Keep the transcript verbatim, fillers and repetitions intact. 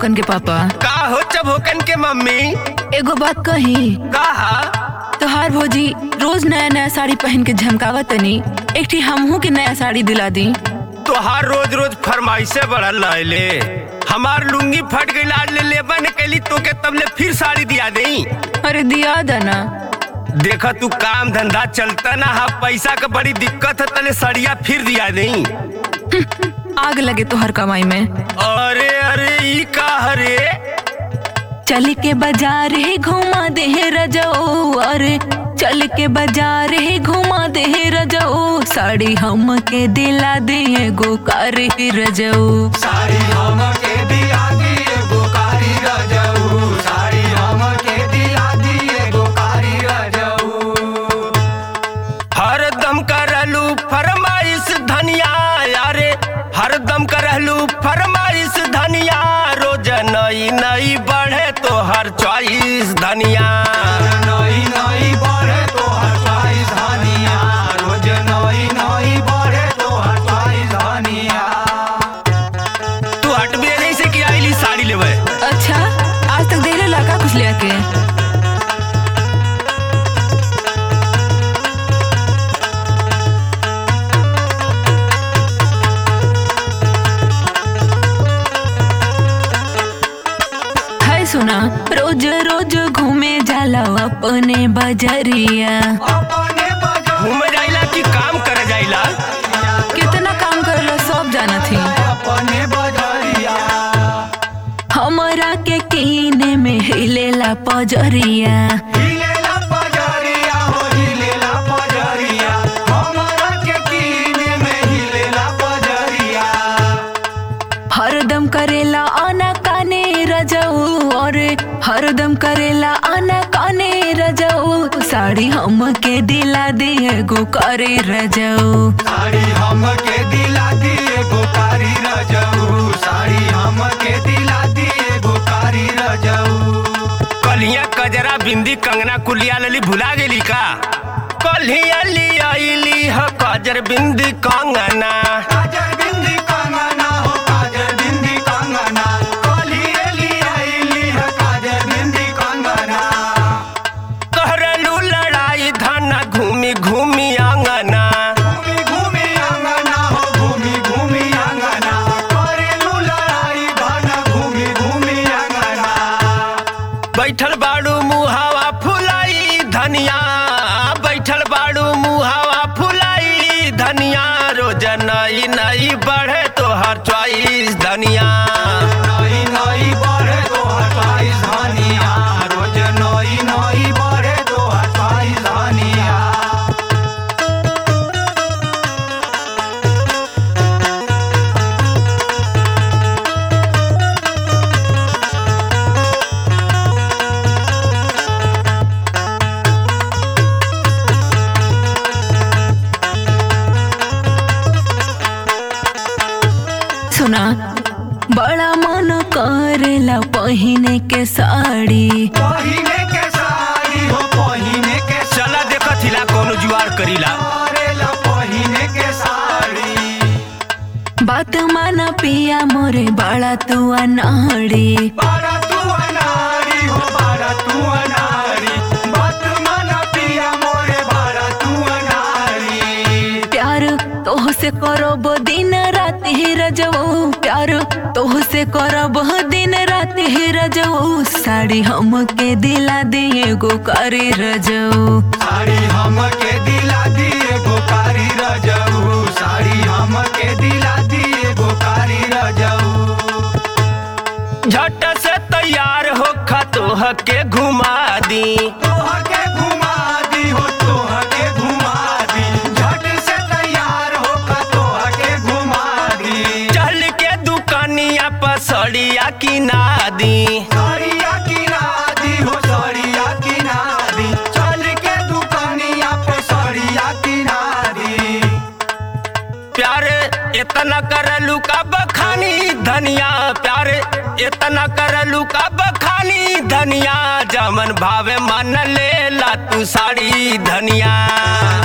चबोकन के पापा। का हो चबोकन के मम्मी? एगो बात कही। कहा? तोहार भौजी रोज नया नया साड़ी पहन के झमकावत तनी, एक ठी हमहू के नया साड़ी दिला दी। तोहार रोज रोज फरमाइशे बढ़ल ले। हमार लुंगी फट गई, आज ले लेबा न कैली तो के तब ले फिर साड़ी दिया दई। अरे दिया दना। देखा तू काम धंधा चलता ना, हा पैसा का बड़ी दिक्कत है, तले सड़िया फिर दिया दई। आग लगे तोहर कमाई में। अरे अरे ई का हरे? चल के बाजार ही घुमा दे रजो, अरे चल के बाजार ही घुमा दे रजो, साड़ी हम के दिला दे एगो कारी रजो। साड़ी हम के दिला दी एगो कारी रजो, साड़ी हम के दिला दी एगो कारी रजो। हरदम करलू फरमाइश धनिया, यारे हरदम करलू फरमाइश धनिया, रोज नई नई बढ़े तो हर चॉइस धनिया। नई नई बढ़े तो हर चॉइस धनिया, रोज नई नई बढ़े तो हर चॉइस धनिया। तू हटबे नहीं से कि आईली साड़ी लेवे? अच्छा आज तक देले लड़का कुछ ले के? सुना रोज रोज घूमे जाला अपने बजरिया। अपने घूमे जाइला कि काम करे जाइला? कितना काम करला सब जाना थी। अपने बजरिया हमरा के कीने में हिलेला पजरिया। हिलेला पजरिया हो हिलेला पजरिया, हमरा के कीने में हिलेला पजरिया। हरदम करेला आना काने रजऊ, और हरदम करेला आना काने रजऊ, साड़ी हम के दिला दे एगो कारी रजऊ। साड़ी हम के दिला दी एगो कारी रजऊ, साड़ी हम के दिला दी एगो कारी रजऊ। कलिया कजरा बिंदी कंगना कुलिया लली भुला गेली का? कलिया लिया इली ह कजर बिंदी कंगना, काजर बिंदी कंगना हो काजर बिंदी कंगना, कलिए लिया इली है काजर बिंदी कंगना। कहरलू लड़ाई धन घूमी घूमी आंगना, घूमी घूमी आंगना हो घूमी घूमी आंगना, करेलू लड़ाई धन घूमी घूमी आंगना। बैठल बाड़ू मुहावा फुलाई धनिया, बैठल बाड़ू मुहावा फुलाई धनिया, रोज नई नई बढ़े तो हर चॉइस धनिया। नई नई बढ़े तो हर चॉइस धनिया, रोज नई नई बढ़े तो हर चॉइस धनिया। सुना बड़ा मन करेला पहिने के साड़ी। पहिने के साड़ी हो पहिने के चला देखा थिला कोनो जुआर करीला। करेला पहिने के साड़ी। बात माना पिया मोरे बड़ा तू अनाड़ी। बारा तू अनाड़ी हो बारा तू अनाड़ी, बात माना पिया मोरे बारा तू अनाड़ी। प्यार तोह से करब दिन रात ही रजऊ, प्यार तोह से करब दिन रात ही रजऊ, साड़ी हम के दिला दे एगो कारी रजऊ। साड़ी हम के दिला दी एगो कारी रजऊ, साड़ी हम के दिला दी एगो कारी रजऊ। झट से तैयार हो खतोह के घुमा दी, तोह के घुमा दी हो तोह के घुमा दी, झट से तैयार हो तोह के घुमा दी। चल के दुकानिया पर सड़िया किना दी, साड़िया किना दी हो साड़िया किना दी, चल के दुकानिया पे साड़िया किना दी। प्यार इतना करलू का बखानी धनिया, प्यार इतना करलू का बखानी धनिया, जमन भावे मन ले ला तू साड़ी धनिया।